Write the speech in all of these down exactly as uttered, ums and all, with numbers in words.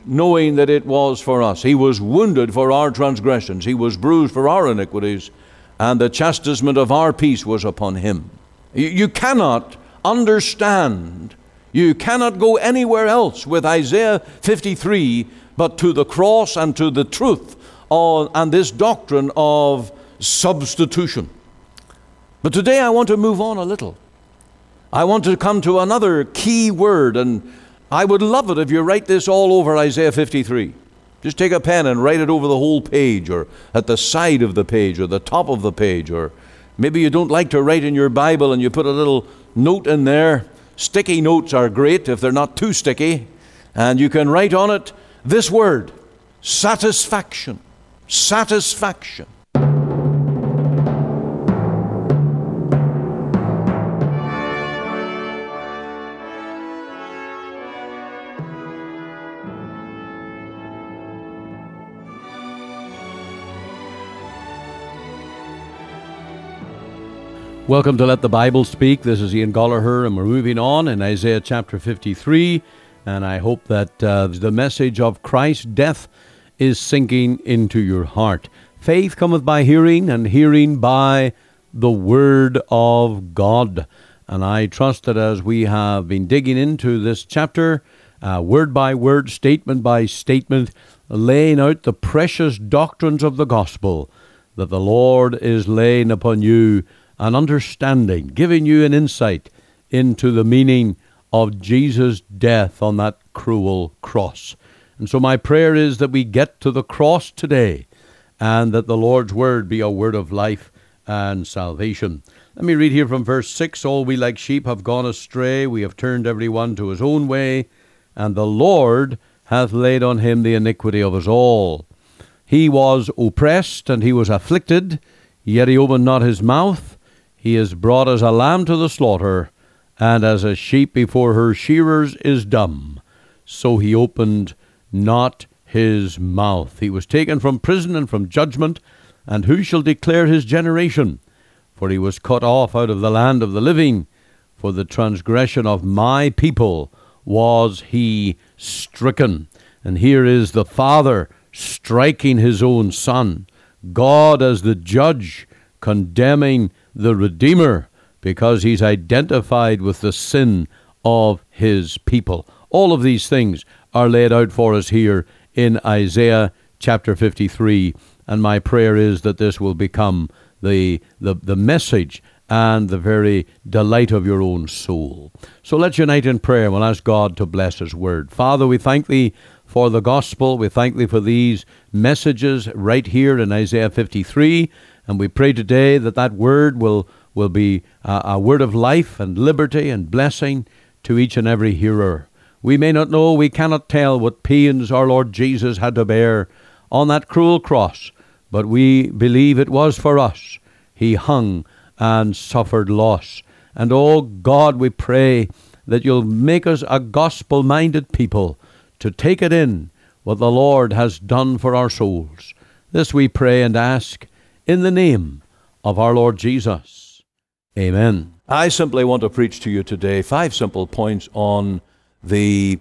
knowing that it was for us. He was wounded for our transgressions. He was bruised for our iniquities, and the chastisement of our peace was upon him. You, you cannot understand, you cannot go anywhere else with Isaiah fifty-three but to the cross and to the truth of, and this doctrine of substitution. But today I want to move on a little. I want to come to another key word, and I would love it if you write this all over Isaiah fifty-three. Just take a pen and write it over the whole page, or at the side of the page, or the top of the page, or maybe you don't like to write in your Bible and you put a little note in there. Sticky notes are great if they're not too sticky. And you can write on it this word, satisfaction. Satisfaction. Welcome to Let the Bible Speak. This is Ian Gollaher, and we're moving on in Isaiah chapter fifty-three, and I hope that uh, the message of Christ's death is sinking into your heart. Faith cometh by hearing, and hearing by the Word of God. And I trust that as we have been digging into this chapter, uh, word by word, statement by statement, laying out the precious doctrines of the gospel, that the Lord is laying upon you an understanding, giving you an insight into the meaning of Jesus' death on that cruel cross. And so my prayer is that we get to the cross today, and that the Lord's word be a word of life and salvation. Let me read here from verse six. All we like sheep have gone astray, we have turned every one to his own way, and the Lord hath laid on him the iniquity of us all. He was oppressed, and he was afflicted, yet he opened not his mouth. He is brought as a lamb to the slaughter, and as a sheep before her shearers is dumb. So he opened not his mouth. He was taken from prison and from judgment, and who shall declare his generation? For he was cut off out of the land of the living. For the transgression of my people was he stricken. And here is the Father striking his own Son. God as the judge condemning the Redeemer, because he's identified with the sin of his people. All of these things are laid out for us here in Isaiah chapter fifty-three, and my prayer is that this will become the, the, the message and the very delight of your own soul. So let's unite in prayer. We'll ask God to bless his word. Father, we thank thee for the gospel. We thank thee for these messages right here in Isaiah fifty-three. And we pray today that that word will, will be a, a word of life and liberty and blessing to each and every hearer. We may not know, we cannot tell what pains our Lord Jesus had to bear on that cruel cross, but we believe it was for us. He hung and suffered loss. And oh God, we pray that you'll make us a gospel-minded people to take it in, what the Lord has done for our souls. This we pray and ask in the name of our Lord Jesus. Amen. I simply want to preach to you today five simple points on the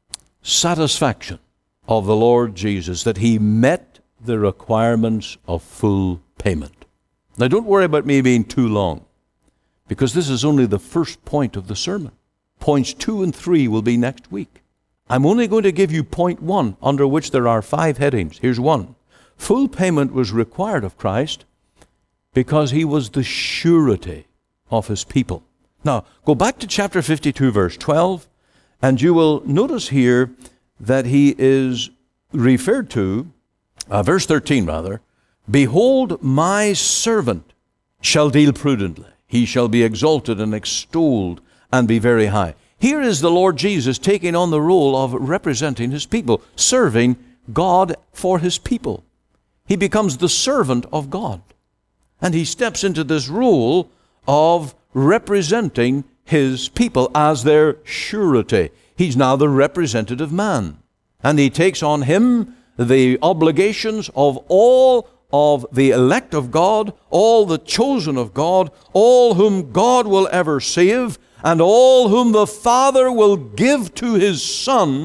satisfaction of the Lord Jesus, that he met the requirements of full payment. Now don't worry about me being too long, because this is only the first point of the sermon. Points two and three will be next week. I'm only going to give you point one, under which there are five headings. Here's one. Full payment was required of Christ because he was the surety of his people. Now, go back to chapter fifty-two, verse twelve, and you will notice here that he is referred to, uh, verse thirteen rather, behold, my servant shall deal prudently. He shall be exalted and extolled and be very high. Here is the Lord Jesus taking on the role of representing his people, serving God for his people. He becomes the servant of God. And he steps into this role of representing his people as their surety. He's now the representative man. And he takes on him the obligations of all of the elect of God, all the chosen of God, all whom God will ever save, and all whom the Father will give to his Son,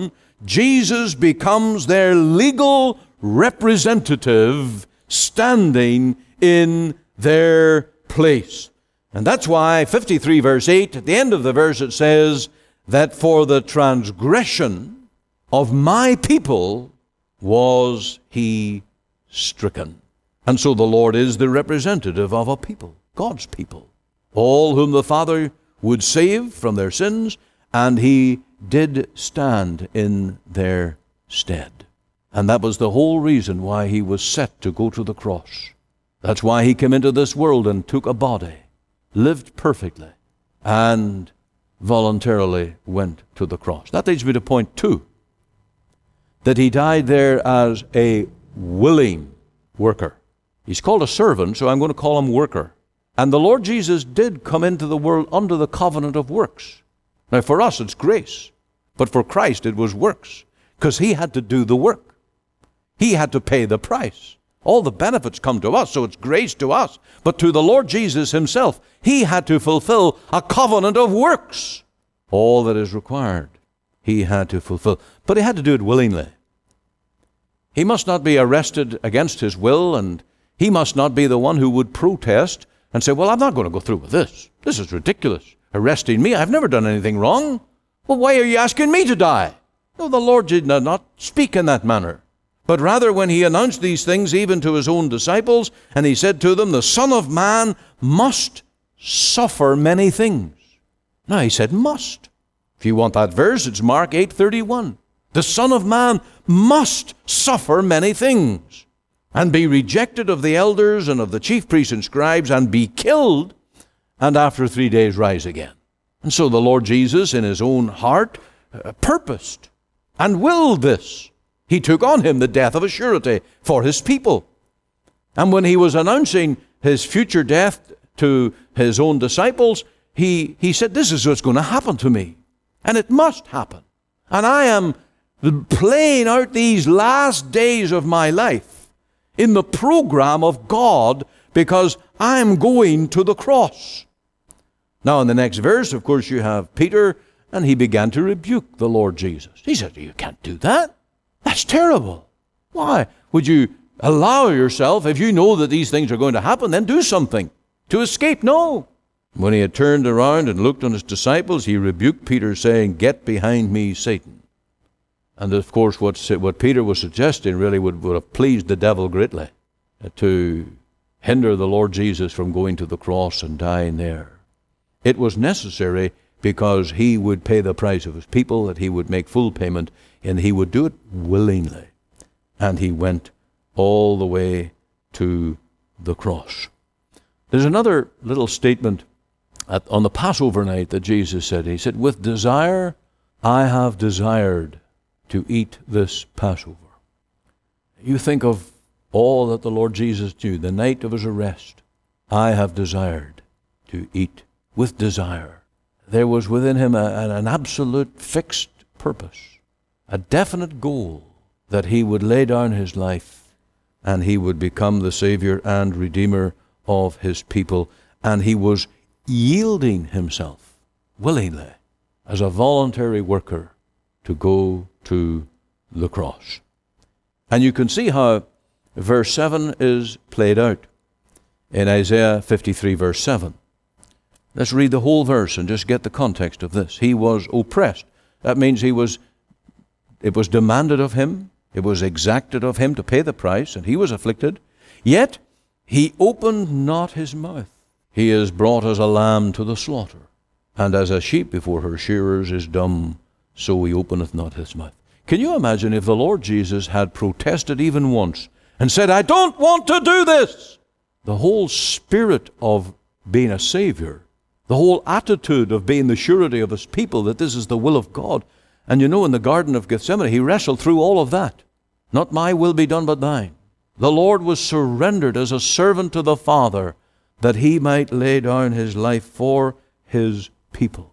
Jesus becomes their legal representative standing in their place. And that's why fifty-three verse eight, at the end of the verse it says that for the transgression of my people was he stricken. And so the Lord is the representative of a people, God's people, all whom the Father would save from their sins, and he did stand in their stead. And that was the whole reason why he was set to go to the cross. That's why he came into this world and took a body, lived perfectly, and voluntarily went to the cross. That leads me to point two, that he died there as a willing worker. He's called a servant, so I'm going to call him worker. And the Lord Jesus did come into the world under the covenant of works. Now for us it's grace, but for Christ it was works, because he had to do the work. He had to pay the price. All the benefits come to us, so it's grace to us. But to the Lord Jesus himself, he had to fulfill a covenant of works. All that is required, he had to fulfill. But he had to do it willingly. He must not be arrested against his will, and he must not be the one who would protest and say, well, I'm not going to go through with this. This is ridiculous. Arresting me, I've never done anything wrong. Well, why are you asking me to die? No, the Lord did not speak in that manner. But rather when he announced these things even to his own disciples, and he said to them, the Son of Man must suffer many things. Now he said must. If you want that verse, it's Mark eight thirty-one. The Son of Man must suffer many things, and be rejected of the elders and of the chief priests and scribes, and be killed, and after three days rise again. And so the Lord Jesus in his own heart uh, purposed and willed this. He took on him the death of a surety for his people. And when he was announcing his future death to his own disciples, he, he said, this is what's going to happen to me. And it must happen. And I am playing out these last days of my life in the program of God, because I'm going to the cross. Now in the next verse, of course, you have Peter, and he began to rebuke the Lord Jesus. He said, you can't do that. That's terrible. Why would you allow yourself, if you know that these things are going to happen, then do something to escape? No. When he had turned around and looked on his disciples, he rebuked Peter, saying, get behind me, Satan. And of course, what, what Peter was suggesting really would, would have pleased the devil greatly, uh, to hinder the Lord Jesus from going to the cross and dying there. It was necessary because he would pay the price of his people, that he would make full payment, and he would do it willingly. And he went all the way to the cross. There's another little statement at, on the Passover night that Jesus said. He said, with desire I have desired to eat this Passover. You think of all that the Lord Jesus knew, the night of his arrest. I have desired to eat with desire. There was within him a, an absolute fixed purpose, a definite goal, that he would lay down his life and he would become the Savior and Redeemer of his people. And he was yielding himself willingly as a voluntary worker to go to the cross. And you can see how verse seven is played out in Isaiah fifty-three, verse seven. Let's read the whole verse and just get the context of this. He was oppressed. That means he was, it was demanded of him, it was exacted of him to pay the price, and he was afflicted. Yet he opened not his mouth. He is brought as a lamb to the slaughter, and as a sheep before her shearers is dumb, so he openeth not his mouth. Can you imagine if the Lord Jesus had protested even once and said, I don't want to do this? The whole spirit of being a Savior, the whole attitude of being the surety of his people, that this is the will of God. And you know, in the Garden of Gethsemane, he wrestled through all of that. Not my will be done, but thine. The Lord was surrendered as a servant to the Father, that he might lay down his life for his people.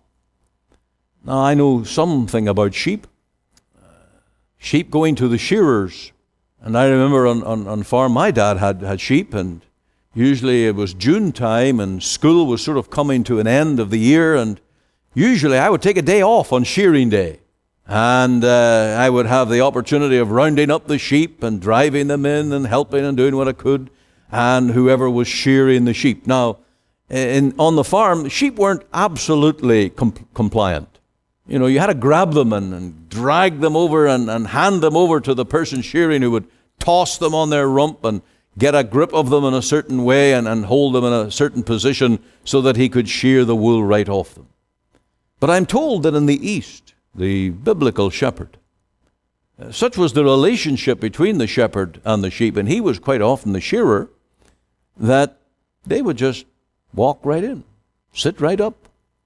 Now, I know something about sheep. Uh, sheep going to the shearers. And I remember on, on, on farm, my dad had, had sheep, and usually it was June time, and school was sort of coming to an end of the year, and usually I would take a day off on shearing day. And uh, I would have the opportunity of rounding up the sheep and driving them in and helping and doing what I could, and whoever was shearing the sheep. Now, in, on the farm, sheep weren't absolutely com- compliant. You know, you had to grab them and, and drag them over and, and hand them over to the person shearing, who would toss them on their rump and get a grip of them in a certain way and, and hold them in a certain position so that he could shear the wool right off them. But I'm told that in the East, the biblical shepherd, uh, such was the relationship between the shepherd and the sheep, and he was quite often the shearer, that they would just walk right in, sit right up,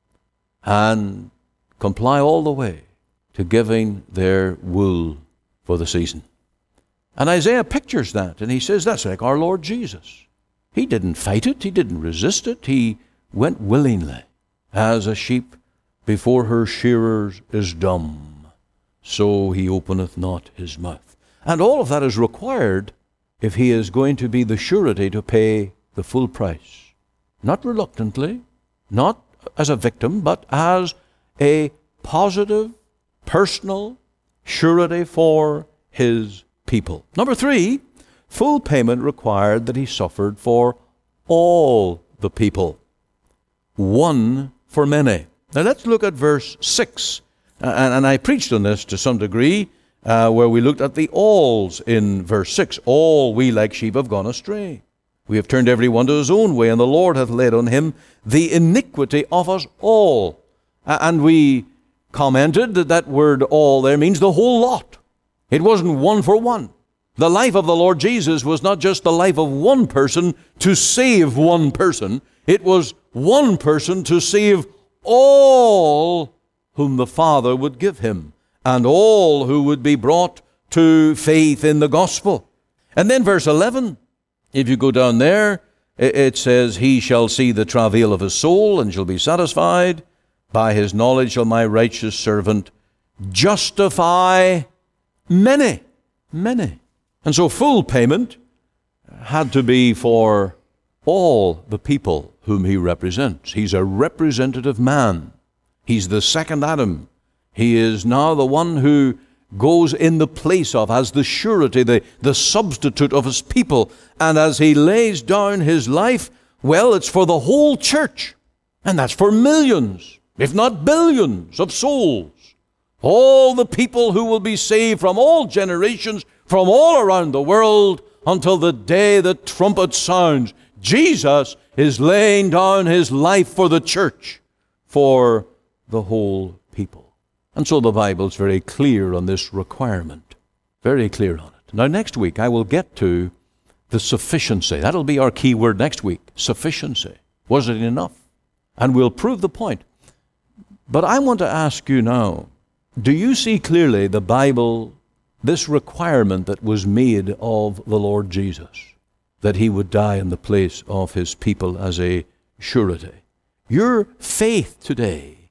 and comply all the way to giving their wool for the season. And Isaiah pictures that, and he says that's like our Lord Jesus. He didn't fight it, he didn't resist it, he went willingly. As a sheep before her shearers is dumb, so he openeth not his mouth. And all of that is required if he is going to be the surety to pay the full price. Not reluctantly, not as a victim, but as a positive, personal surety for his people. Number three, full payment required that he suffered for all the people. One for many. Now let's look at verse six. Uh, and, and I preached on this to some degree, uh, where we looked at the alls in verse six. All we like sheep have gone astray. We have turned every one to his own way, and the Lord hath laid on him the iniquity of us all. Uh, and we commented that that word all there means the whole lot. It wasn't one for one. The life of the Lord Jesus was not just the life of one person to save one person. It was one person to save all whom the Father would give him, and all who would be brought to faith in the gospel. And then verse eleven, if you go down there, it says, he shall see the travail of his soul and shall be satisfied. By his knowledge shall my righteous servant justify many, many. And so full payment had to be for all the people whom he represents. He's a representative man. He's the second Adam. He is now the one who goes in the place of, as the surety, the, the substitute of his people. And as he lays down his life, well, it's for the whole church. And that's for millions, if not billions of souls. All the people who will be saved from all generations, from all around the world, until the day the trumpet sounds. Jesus is laying down his life for the church, for the whole people. And so the Bible's very clear on this requirement. Very clear on it. Now next week I will get to the sufficiency. That'll be our key word next week. Sufficiency. Was it enough? And we'll prove the point. But I want to ask you now, do you see clearly the Bible, this requirement that was made of the Lord Jesus, that he would die in the place of his people as a surety? Your faith today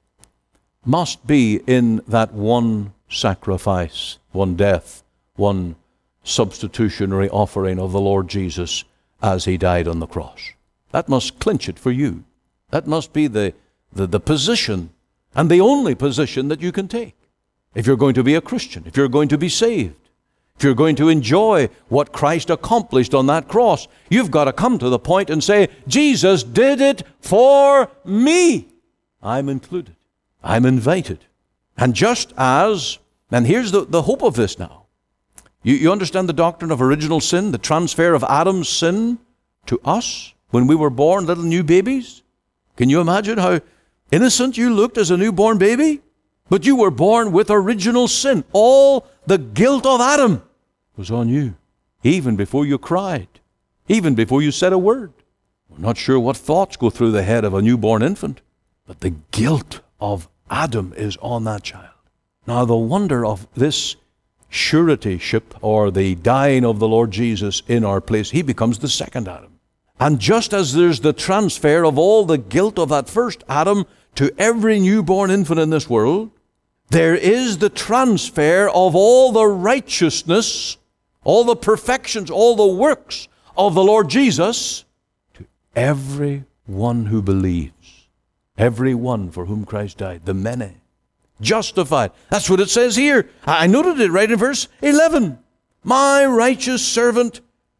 must be in that one sacrifice, one death, one substitutionary offering of the Lord Jesus as he died on the cross. That must clinch it for you. That must be the, the, the position, and the only position that you can take. If you're going to be a Christian, if you're going to be saved, if you're going to enjoy what Christ accomplished on that cross, you've got to come to the point and say, Jesus did it for me. I'm included. I'm invited. And just as, and here's the, the hope of this now. You, you understand the doctrine of original sin, the transfer of Adam's sin to us when we were born, little new babies? Can you imagine how innocent you looked as a newborn baby? But you were born with original sin. All the guilt of Adam was on you, even before you cried, even before you said a word. We're not sure what thoughts go through the head of a newborn infant, but the guilt of Adam is on that child. Now, the wonder of this suretyship, or the dying of the Lord Jesus in our place, he becomes the second Adam. And just as there's the transfer of all the guilt of that first Adam to every newborn infant in this world, there is the transfer of all the righteousness, all the perfections, all the works of the Lord Jesus to every one who believes, every one for whom Christ died, the many. Justified. That's what it says here. I noted it right in verse eleven. My righteous servant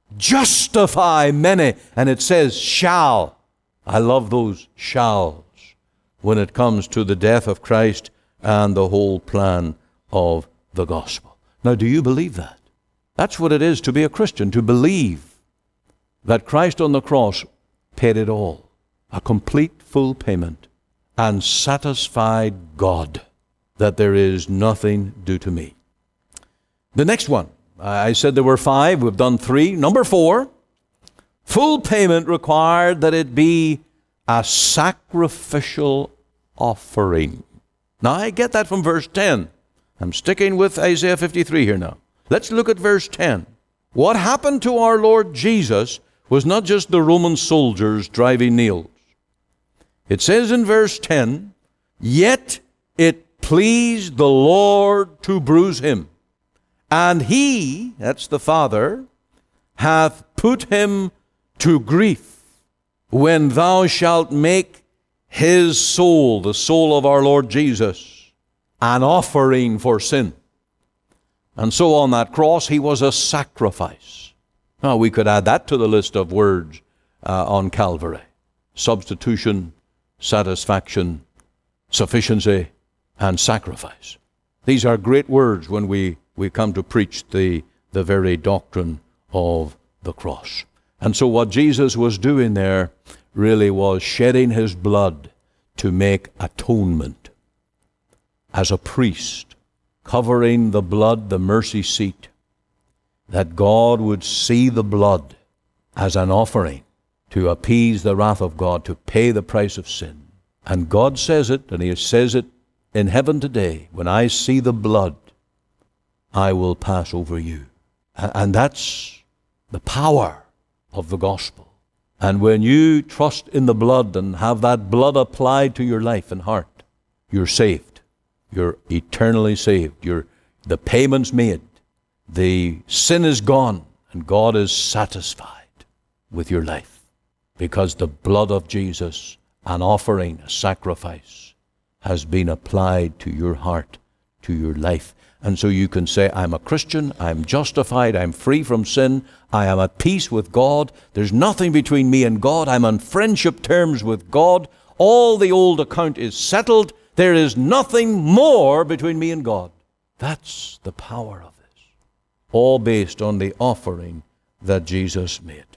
justify many. And it says shall. I love those shalls when it comes to the death of Christ and the whole plan of the gospel. Now, do you believe that? That's what it is to be a Christian, to believe that Christ on the cross paid it all. A complete, full payment, and satisfied God that there is nothing due to me. The next one, I said there were five, we've done three. Number four, full payment required that it be a sacrificial offering. Now I get that from verse ten. I'm sticking with Isaiah fifty-three here now. Let's look at verse ten. What happened to our Lord Jesus was not just the Roman soldiers driving nails. It says in verse ten, yet it pleased the Lord to bruise him. And he, that's the Father, hath put him to grief. When thou shalt make his soul, the soul of our Lord Jesus, an offering for sin. And so on that cross, he was a sacrifice. Now, we could add that to the list of words uh, on Calvary. Substitution, satisfaction, sufficiency, and sacrifice. These are great words when we, we come to preach the, the very doctrine of the cross. And so what Jesus was doing there really was shedding his blood to make atonement as a priest, covering the blood, the mercy seat, that God would see the blood as an offering to appease the wrath of God, to pay the price of sin. And God says it, and he says it in heaven today, when I see the blood, I will pass over you. And that's the power of the gospel. And when you trust in the blood and have that blood applied to your life and heart, you're saved. You're eternally saved. You're, the payment's made. The sin is gone, and God is satisfied with your life because the blood of Jesus, an offering, a sacrifice, has been applied to your heart, to your life. And so you can say, I'm a Christian, I'm justified, I'm free from sin, I am at peace with God, there's nothing between me and God, I'm on friendship terms with God, all the old account is settled, there is nothing more between me and God. That's the power of this. All based on the offering that Jesus made.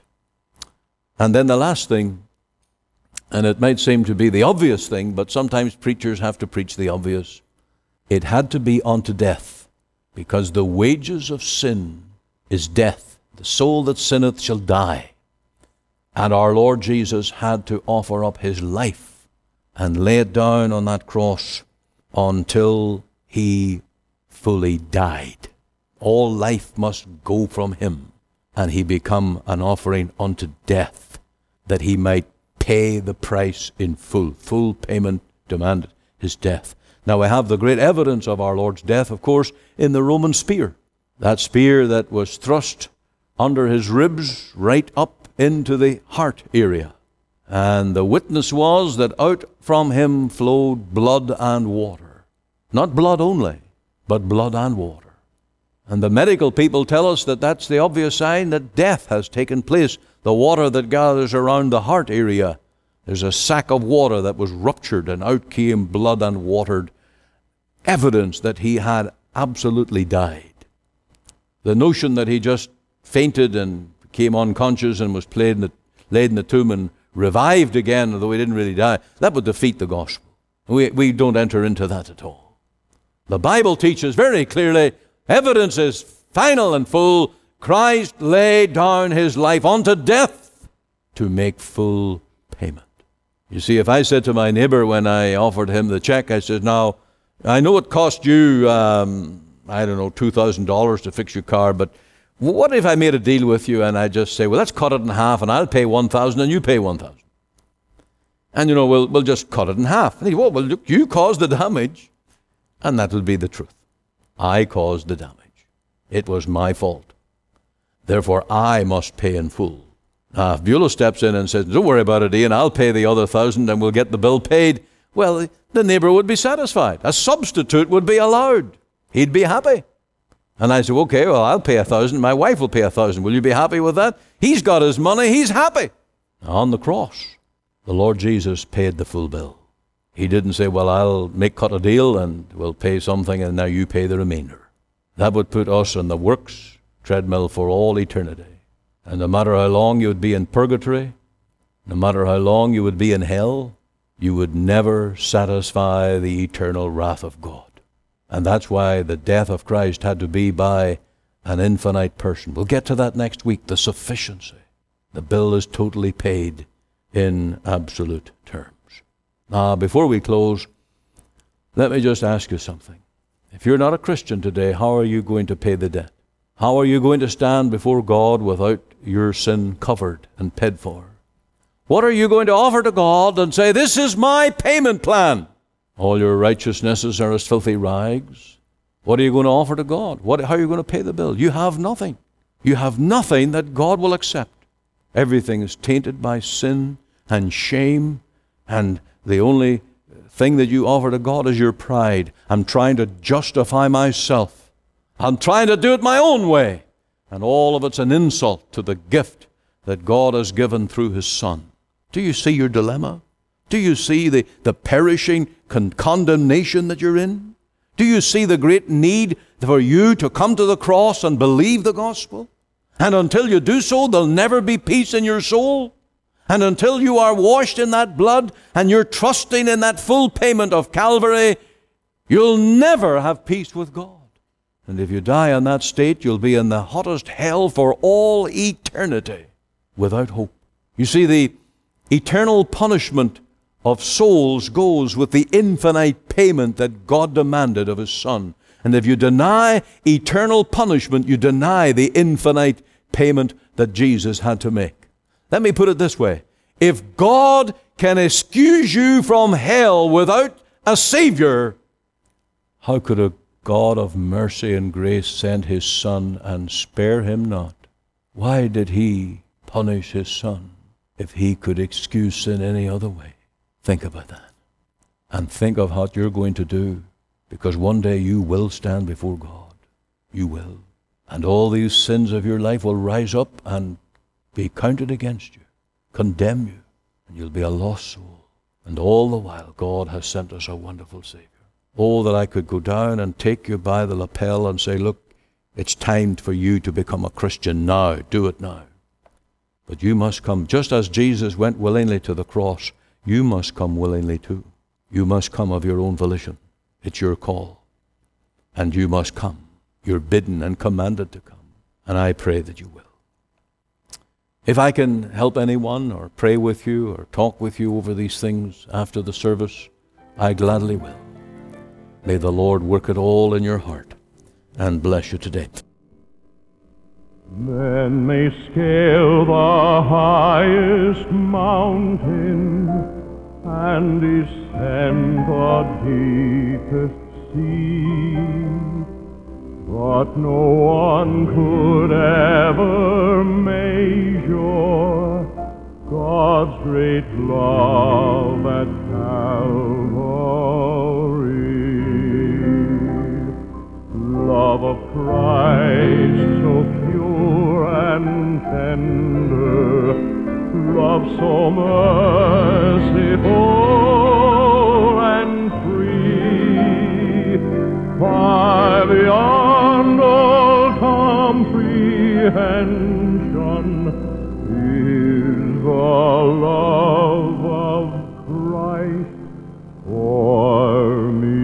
And then the last thing, and it might seem to be the obvious thing, but sometimes preachers have to preach the obvious. It had to be unto death, because the wages of sin is death. The soul that sinneth shall die. And our Lord Jesus had to offer up his life and lay it down on that cross until he fully died. All life must go from him, and he become an offering unto death, that he might pay the price in full. Full payment demanded his death. Now we have the great evidence of our Lord's death, of course, in the Roman spear. That spear that was thrust under his ribs right up into the heart area. And the witness was that out from him flowed blood and water. Not blood only, but blood and water. And the medical people tell us that that's the obvious sign that death has taken place. The water that gathers around the heart area, there's a sac of water that was ruptured, and out came blood and watered. Evidence that he had absolutely died. The notion that he just fainted and became unconscious and was laid in the, laid in the tomb and revived again, although he didn't really die, that would defeat the gospel. We, we don't enter into that at all. The Bible teaches very clearly, evidence is final and full. Christ laid down his life unto death to make full payment. You see, if I said to my neighbor when I offered him the check, I said, now, I know it cost you, um, I don't know, two thousand dollars to fix your car, but what if I made a deal with you and I just say, well, let's cut it in half and I'll pay one thousand and you pay one thousand. And, you know, we'll, we'll just cut it in half. And he, well, well, look, you caused the damage. And that will be the truth. I caused the damage. It was my fault. Therefore, I must pay in full. Now, if Beulah steps in and says, don't worry about it, Ian, I'll pay the other thousand and we'll get the bill paid, well, the neighbor would be satisfied. A substitute would be allowed. He'd be happy. And I said, okay, well, I'll pay a thousand. My wife will pay a thousand. Will you be happy with that? He's got his money. He's happy. On the cross, the Lord Jesus paid the full bill. He didn't say, well, I'll make cut a deal and we'll pay something and now you pay the remainder. That would put us on the works treadmill for all eternity. And no matter how long you would be in purgatory, no matter how long you would be in hell, you would never satisfy the eternal wrath of God. And that's why the death of Christ had to be by an infinite person. We'll get to that next week, the sufficiency. The bill is totally paid in absolute terms. Now, before we close, let me just ask you something. If you're not a Christian today, how are you going to pay the debt? How are you going to stand before God without your sin covered and paid for? What are you going to offer to God and say, this is my payment plan? All your righteousnesses are as filthy rags. What are you going to offer to God? What, how are you going to pay the bill? You have nothing. You have nothing that God will accept. Everything is tainted by sin and shame, and the only thing that you offer to God is your pride. I'm trying to justify myself. I'm trying to do it my own way. And all of it's an insult to the gift that God has given through His Son. Do you see your dilemma? Do you see the, the perishing con- condemnation that you're in? Do you see the great need for you to come to the cross and believe the gospel? And until you do so, there'll never be peace in your soul. And until you are washed in that blood and you're trusting in that full payment of Calvary, you'll never have peace with God. And if you die in that state, you'll be in the hottest hell for all eternity without hope. You see, the eternal punishment of souls goes with the infinite payment that God demanded of His Son. And if you deny eternal punishment, you deny the infinite payment that Jesus had to make. Let me put it this way. If God can excuse you from hell without a Savior, how could a God of mercy and grace send His Son and spare Him not? Why did He punish His Son if He could excuse sin any other way? Think about that. And think of what you're going to do, because one day you will stand before God. You will. And all these sins of your life will rise up and be counted against you, condemn you, and you'll be a lost soul. And all the while, God has sent us a wonderful Savior. Oh, that I could go down and take you by the lapel and say, look, it's time for you to become a Christian now. Do it now. But you must come, just as Jesus went willingly to the cross, you must come willingly too. You must come of your own volition. It's your call. And you must come. You're bidden and commanded to come. And I pray that you will. If I can help anyone or pray with you or talk with you over these things after the service, I gladly will. May the Lord work it all in your heart and bless you today. Men may scale the highest mountain and descend the deepest sea, but no one could ever measure God's great love at Calvary. Love of Christ so pure and tender, love so merciful and free, far beyond all comprehension is the love of Christ for me.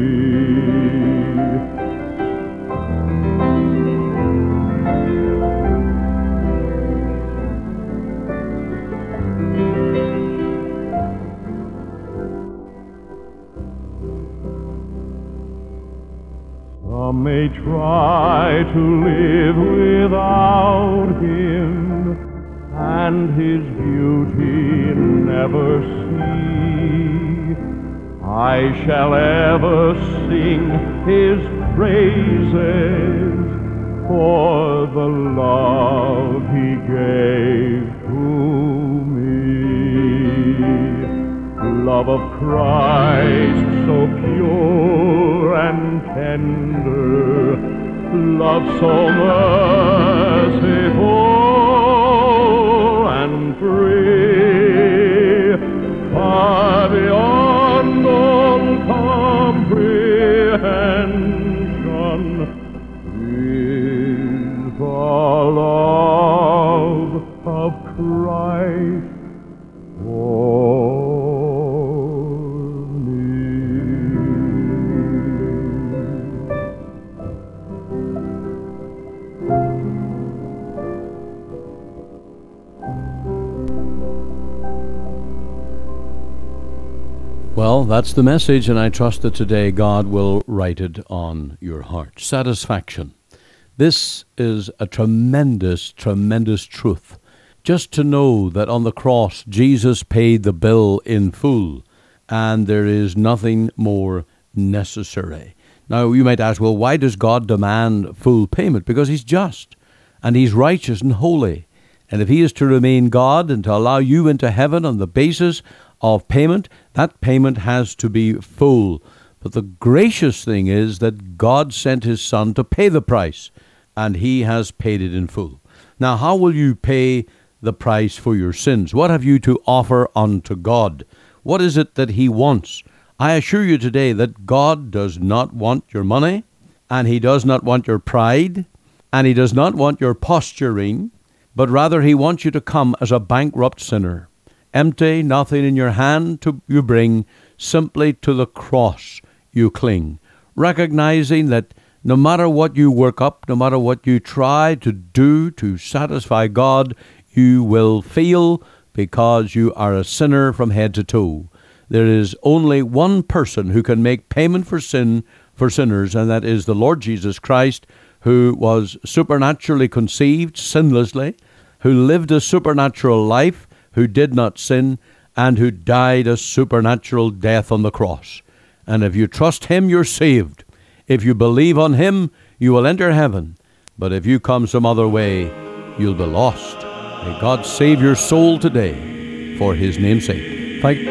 Some may try to live without Him, and His beauty never see. I shall ever sing His praises for the love He gave to me. Love love of Christ so pure and tender, love so merciful and free, far beyond all comprehension, is the love of Christ for me. Well, that's the message, and I trust that today God will write it on your heart. Satisfaction. This is a tremendous, tremendous truth. Just to know that on the cross, Jesus paid the bill in full, and there is nothing more necessary. Now, you might ask, well, why does God demand full payment? Because he's just, and he's righteous and holy. And if he is to remain God and to allow you into heaven on the basis of payment, that payment has to be full. But the gracious thing is that God sent his Son to pay the price, and he has paid it in full. Now, how will you pay the price for your sins? What have you to offer unto God? What is it that he wants? I assure you today that God does not want your money, and he does not want your pride, and he does not want your posturing, but rather he wants you to come as a bankrupt sinner. Empty, nothing in your hand to you bring, simply to the cross you cling, recognizing that no matter what you work up, no matter what you try to do to satisfy God, you will fail because you are a sinner from head to toe. There is only one person who can make payment for sin for sinners, and that is the Lord Jesus Christ, who was supernaturally conceived sinlessly, who lived a supernatural life, who did not sin, and who died a supernatural death on the cross. And if you trust him, you're saved. If you believe on him, you will enter heaven. But if you come some other way, you'll be lost. May God save your soul today for his name's sake. Thank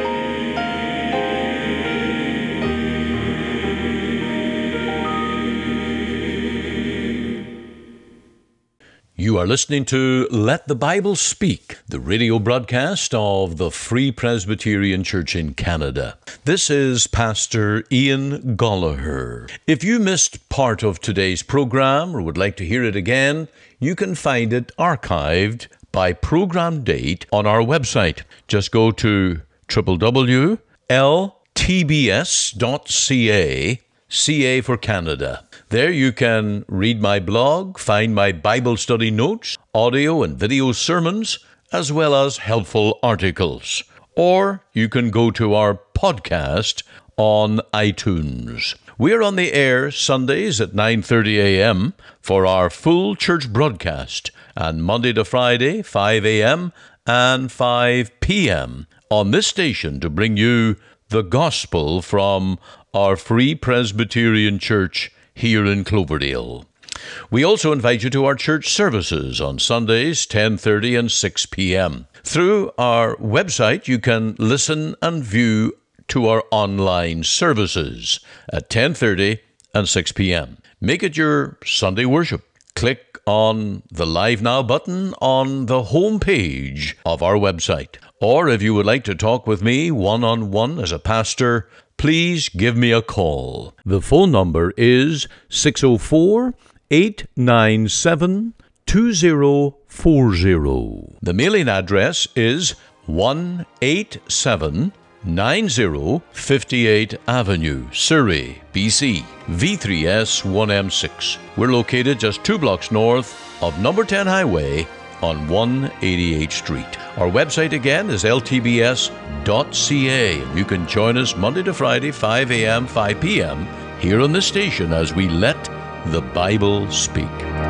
You are listening to Let the Bible Speak, the radio broadcast of the Free Presbyterian Church in Canada. This is Pastor Ian Gollaher. If you missed part of today's program or would like to hear it again, you can find it archived by program date on our website. Just go to w w w dot l t b s dot c a, C A for Canada. There you can read my blog, find my Bible study notes, audio and video sermons, as well as helpful articles. Or you can go to our podcast on iTunes. We're on the air Sundays at nine thirty a.m. for our full church broadcast, and Monday to Friday, five a.m. and five p.m. on this station to bring you the gospel from our Free Presbyterian Church here in Cloverdale. We also invite you to our church services on Sundays, ten thirty and six p.m. Through our website, you can listen and view to our online services at ten thirty and six p.m. Make it your Sunday worship. Click on the Live Now button on the home page of our website. Or if you would like to talk with me one-on-one as a pastor, please give me a call. The phone number is six oh four, eight nine seven, two oh four oh. The mailing address is one eighty-seven ninety fifty-eight Avenue, Surrey, B C, V three S one M six. We're located just two blocks north of number ten Highway on one eighty-eighth Street. Our website again is l t b s dot c a. You can join us Monday to Friday, five a.m., five p.m. here on this station as we let the Bible speak.